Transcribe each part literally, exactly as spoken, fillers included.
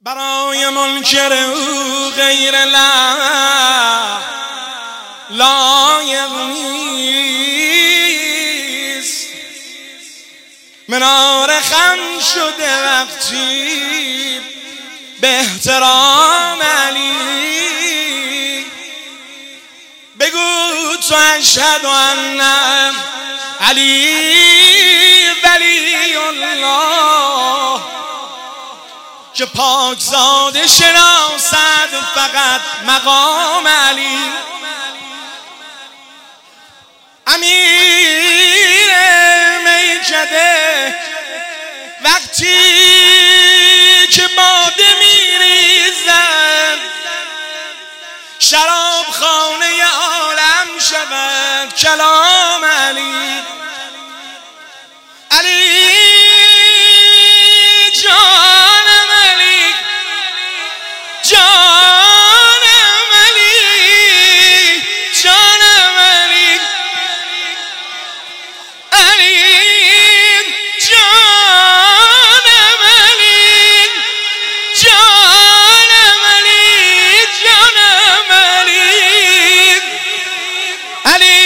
برای منکر او غیر لا لایق نیست. منار خم شده وقتی به احترام علی. بگو تو اشهد ان علی ولی الله، که پاکزاده شناسد فقط مقام علی. امیر میکده وقتی که باده میریزد، شراب خانه عالم شود کلام علی. علی جانم علی، جانم علی، جانم علی، علی جانم علی، جانم علی، جانم علی، علی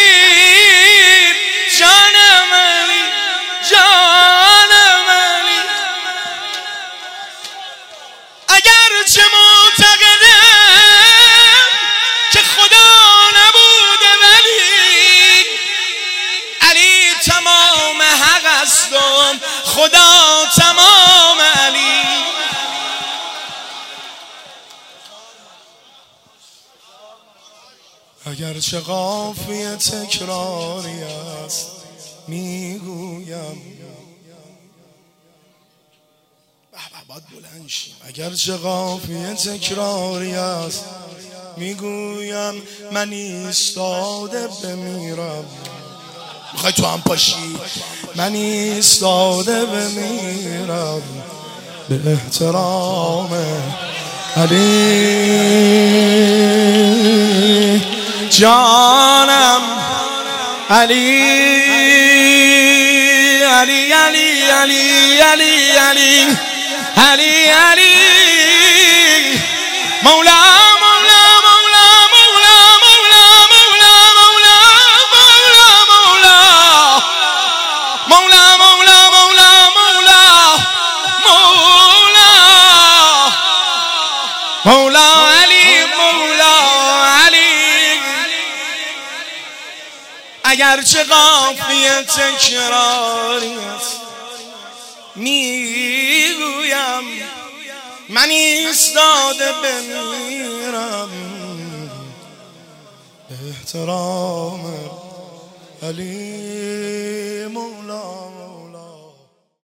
جانم علی، جانم علی. اگرچه معتقدم که خدا نبوده ولی علی تمام حق است و خدا تمام علی. اگرچه قافیه تکراری است میگویم، باید بلند شیم. اگرچه قافیه تکراری است میگویم، من ایستاده بمیرم. میخوای تو هم پاشی؟ من ایستاده بمیرم به احترام علی جانم. علی علی علی علی علی علی علی علی مولا مولا مولا مولا مولا مولا مولا مولا مولا مولا مولا مولا مولا مولا علی مولا علی. اگرچه قافیه تکراری است میگویم، من ایستاده بمیرم به احترام علی مولا.